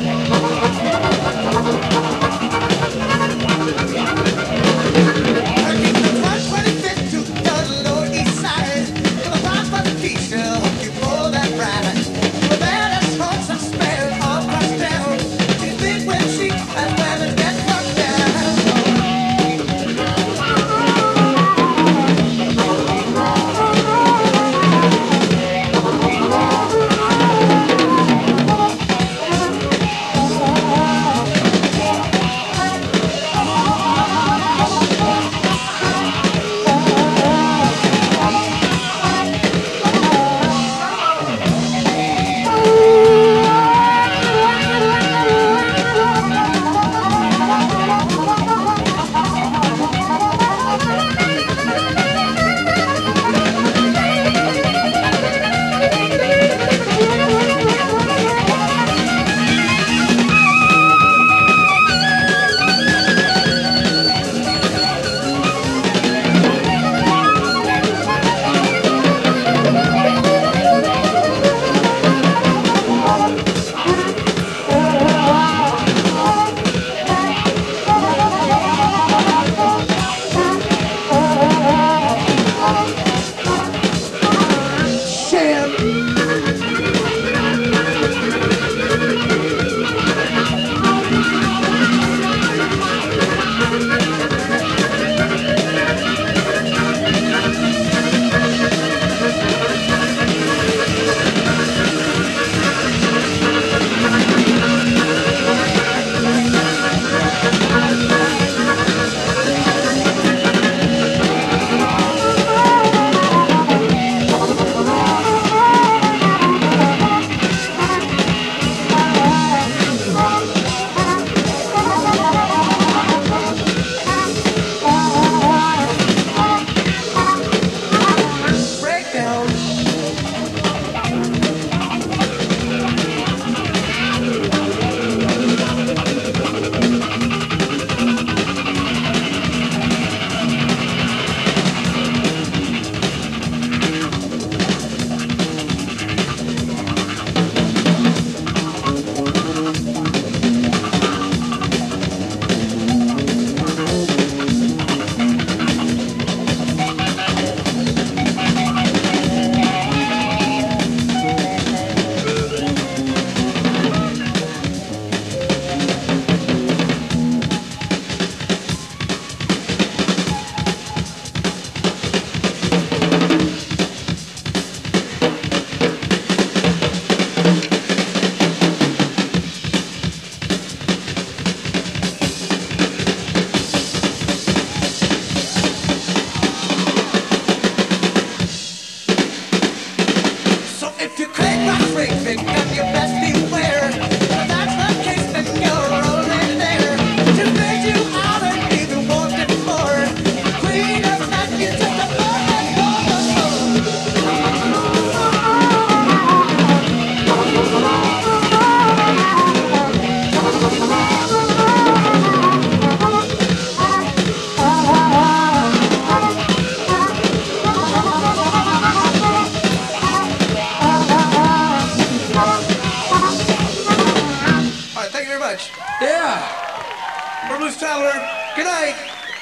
Yeah. For Blues Traveler, good night.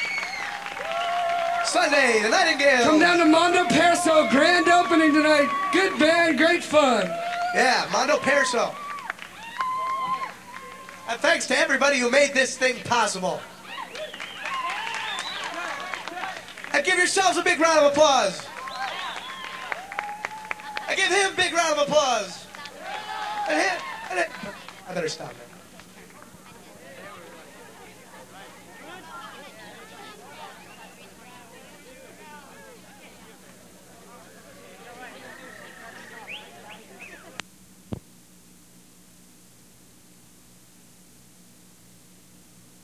Sunday, the Nightingale. Come down to Mondo Perso, grand opening tonight. Good band, great fun. Yeah, Mondo Perso. And thanks to everybody who made this thing possible. And give yourselves a big round of applause. And give him a big round of applause. And him. I better stop it.